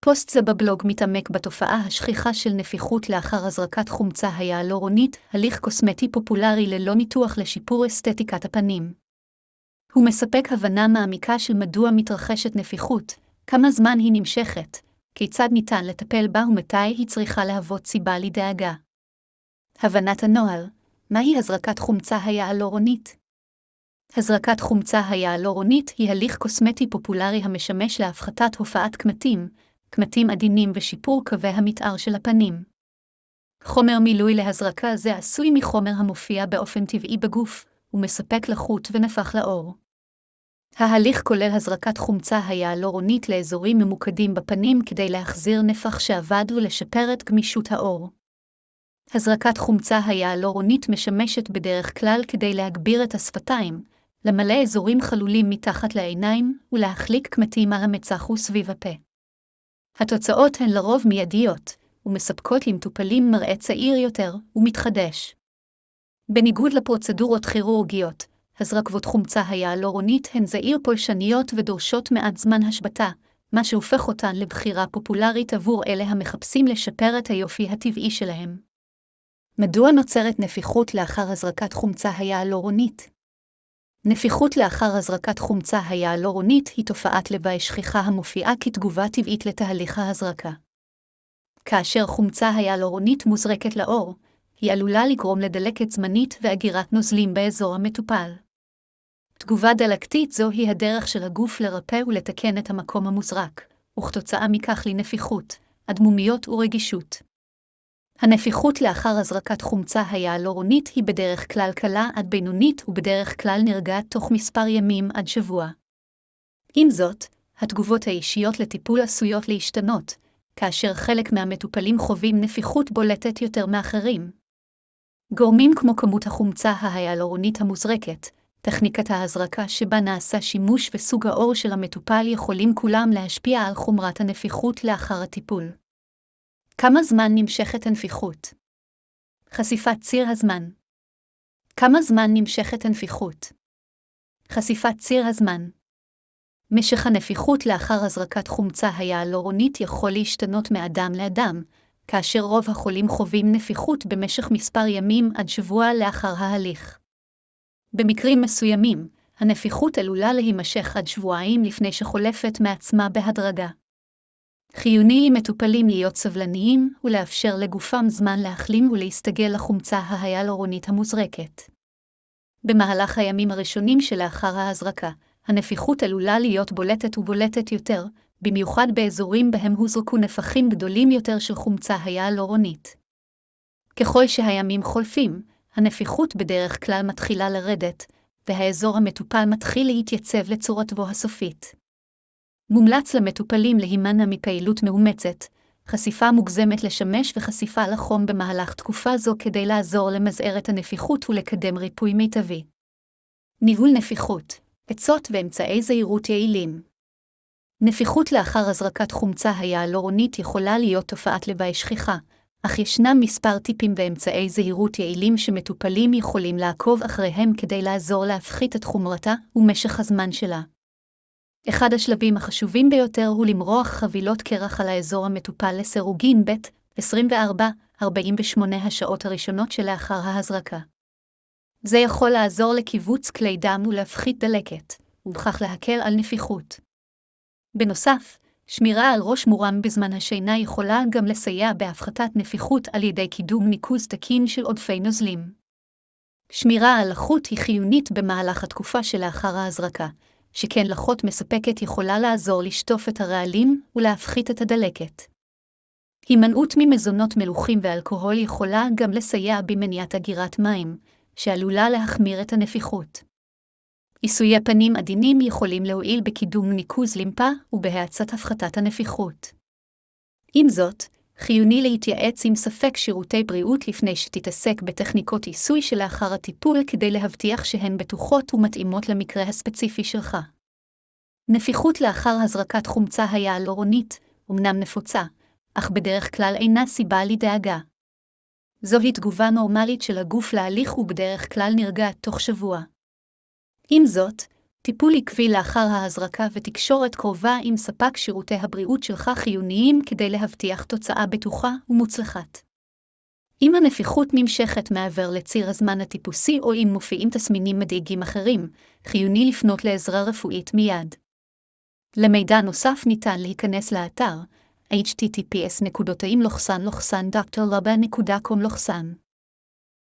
פוסט זה בבלוג מתעמק בתופעה השכיחה של נפיחות לאחר הזרקת חומצה היאלורונית, הליך קוסמטי פופולרי ללא ניתוח לשיפור אסתטיקת הפנים. הוא מספק הבנה מעמיקה של מדוע מתרחשת נפיחות, כמה זמן היא נמשכת, כיצד ניתן לטפל בה ומתי היא צריכה להוות סיבה לדאגה. הבנת הנוהל, מהי הזרקת חומצה היאלורונית? הזרקת חומצה היאלורונית היא הליך קוסמטי פופולרי המשמש להפחתת הופעת קמטים עדינים ושיפור קווי המתאר של הפנים. חומר מילוי להזרקה זה עשוי מחומר המופיע באופן טבעי בגוף, ומספק לחות ונפח לעור. ההליך כולל הזרקת חומצה היאלורונית לאזורים ממוקדים בפנים כדי להחזיר נפח שאבד ולשפר את גמישות העור. הזרקת חומצה היאלורונית משמשת בדרך כלל כדי להגביר את השפתיים, למלא אזורים חלולים מתחת לעיניים ולהחליק קמטים על המצח וסביב הפה. התוצאות הן לרוב מיידיות, ומספקות למטופלים מראה צעיר יותר ומתחדש. בניגוד לפרוצדורות כירורגיות, הזרקות חומצה היאלורונית הן זעיר פולשניות ודורשות מעט זמן השבתה, מה שהופך אותן לבחירה פופולרית עבור אלה המחפשים לשפר את היופי הטבעי שלהם. מדוע נוצרת נפיחות לאחר הזרקת חומצה היאלורונית? נפיחות לאחר הזרקת חומצה היאלורונית היא תופעת לוואי שכיחה המופיעה כתגובה טבעית לתהליך ההזרקה. כאשר חומצה היאלורונית מוזרקת לעור, היא עלולה לגרום לדלקת זמנית ואגירת נוזלים באזור המטופל. תגובה דלקתית זו היא הדרך של הגוף לרפא ולתקן את המקום המוזרק, וכתוצאה מכך לנפיחות, אדמומיות ורגישות. הנפיחות לאחר הזרקת חומצה היאלורונית היא בדרך כלל קלה עד בינונית ובדרך כלל נרגעת תוך מספר ימים עד שבוע. עם זאת, התגובות האישיות לטיפול עשויות להשתנות, כאשר חלק מהמטופלים חווים נפיחות בולטת יותר מאחרים. גורמים כמו כמות החומצה היאלורונית המוזרקת, טכניקת ההזרקה שבה נעשה שימוש וסוג העור של המטופל יכולים כולם להשפיע על חומרת הנפיחות לאחר הטיפול. כמה זמן נמשכת הנפיחות? חשיפת ציר הזמן. כמה זמן נמשכת הנפיחות? חשיפת ציר הזמן. משך הנפיחות לאחר הזרקת חומצה היאלורונית יכול להשתנות מאדם לאדם, כאשר רוב החולים חווים נפיחות במשך מספר ימים עד שבוע לאחר ההליך. במקרים מסוימים, הנפיחות עלולה להימשך עד שבועיים לפני שחולפת מעצמה בהדרגה. חיוני למטופלים להיות סבלניים ולאפשר לגופם זמן להחלים ולהסתגל לחומצה היאלורונית המוזרקת. במהלך הימים הראשונים שלאחר ההזרקה, הנפיחות עלולה להיות בולטת יותר, במיוחד באזורים בהם הוזרקו נפחים גדולים יותר של חומצה היאלורונית. ככל שהימים חולפים, הנפיחות בדרך כלל מתחילה לרדת, והאזור המטופל מתחיל להתייצב לצורתו הסופית. מומלץ למטופלים להימנע מפעילות מאומצת, חשיפה מוגזמת לשמש וחשיפה לחום במהלך תקופה זו כדי לעזור למזער את הנפיחות ולקדם ריפוי מיטבי. ניהול נפיחות, עצות ואמצעי זהירות יעילים. נפיחות לאחר הזרקת חומצה היאלורונית יכולה להיות תופעת לוואי שכיחה, אך ישנם מספר טיפים ואמצעי זהירות יעילים שמטופלים יכולים לעקוב אחריהם כדי לעזור להפחית את חומרתה ומשך הזמן שלה. אחד השלבים החשובים ביותר הוא למרוח חבילות קרח על האזור המטופל לסירוגין ב-24-48 השעות הראשונות שלאחר ההזרקה. זה יכול לעזור לקיבוץ כלי דם ולהפחית דלקת, ובכך להקל על נפיחות. בנוסף, שמירה על ראש מורם בזמן השינה יכולה גם לסייע בהפחתת נפיחות על ידי קידום ניקוז תקין של עודפי נוזלים. שמירה על לחות היא חיונית במהלך התקופה שלאחר ההזרקה, שכן לחות מספקת יכולה לעזור לשטוף את הרעלים ולהפחית את הדלקת. הימנעות ממזונות מלוחים ואלכוהול יכולה גם לסייע במניעת אגירת מים, שעלולה להחמיר את הנפיחות. עיסויי פנים עדינים יכולים להועיל בקידום ניקוז לימפה ובהאצת הפחתת הנפיחות. עם זאת, חיוני להתייעץ עם ספק שירותי בריאות לפני שתתעסק בטכניקות עיסוי שלאחר הטיפול כדי להבטיח שהן בטוחות ומתאימות למקרה הספציפי שלך. נפיחות לאחר הזרקת חומצה היאלורונית, אמנם נפוצה, אך בדרך כלל אינה סיבה לדאגה. זוהי תגובה נורמלית של הגוף להליך ובדרך כלל נרגעת תוך שבוע. עם זאת, טיפול עקבי לאחר ההזרקה ותקשורת קרובה עם ספק שירותי הבריאות שלך חיוניים כדי להבטיח תוצאה בטוחה ומוצלחת. אם הנפיחות נמשכת מעבר לציר הזמן הטיפוסי או אם מופיעים תסמינים מדאיגים אחרים, חיוני לפנות לעזרה רפואית מיד. למידע נוסף ניתן להיכנס לאתר https://drlaba.com/